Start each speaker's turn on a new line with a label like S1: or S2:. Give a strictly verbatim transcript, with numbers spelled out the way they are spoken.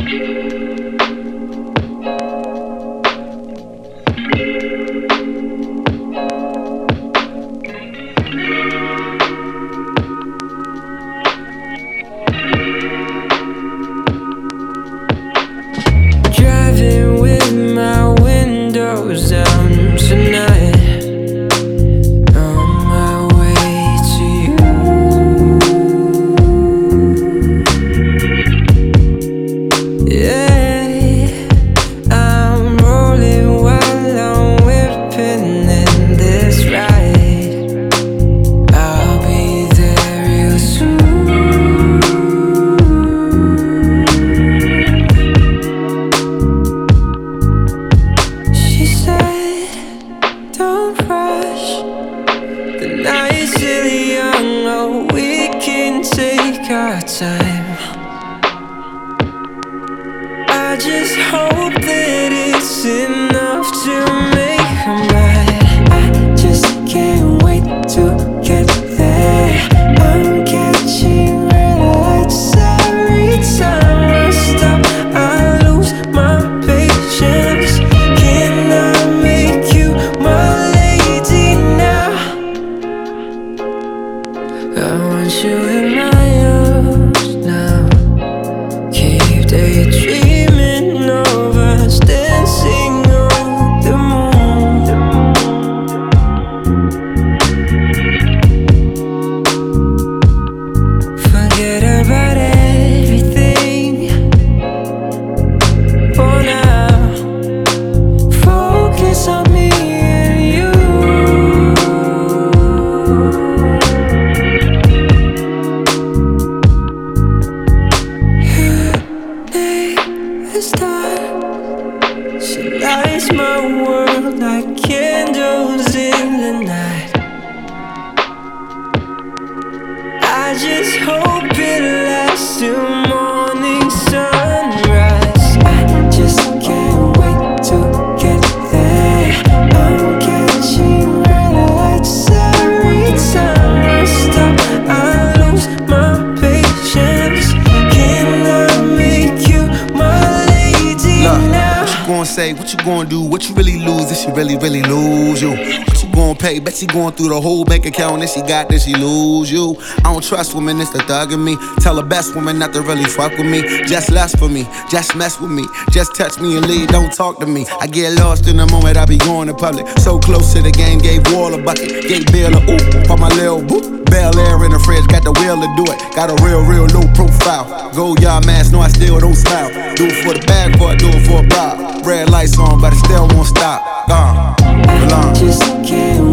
S1: Driving with my windows down tonight, on my way to you. Yeah, I'm rolling while I'm whipping in this ride. I'll be there real soon. She said, don't rush, the night's still young, oh, we can take our time. I just hope that it's enough to make her mine. I just can't wait to get there. I'm catching red lights every time I stop. I lose my patience. Can I make you my lady now? I want you in my arms now. Keep daydreaming of us dancing on the moon. Forget about everything for now. Focus on me and you. A star, she lights my world like candles in the night. I just hope it lasts till morning sunrise. I just can't wait to get there. I'm catching red lights every time I stop. I lose my patience. Can I make you my lady now?
S2: What you gonna say? What you gonna do? What you really lose if she really, really lose you? What you gonna pay? Bet she going through the whole bank account and she got this, she lose you. I don't trust women, it's the thug in me. Tell the best woman not to really fuck with me. Just lust for me, just mess with me. Just touch me and leave, don't talk to me. I get lost in the moment, I be going to public. So close to the game, gave Wall a bucket. Gave Bill a oop for my lil' boop. Bel Air in the fridge, got the will to do it. Got a real, real low profile. Gold yard mask, no I still don't smile. Do it for the bag, for I do it for a bribe. Red lights on, but it still won't stop. Uh,
S1: I just can't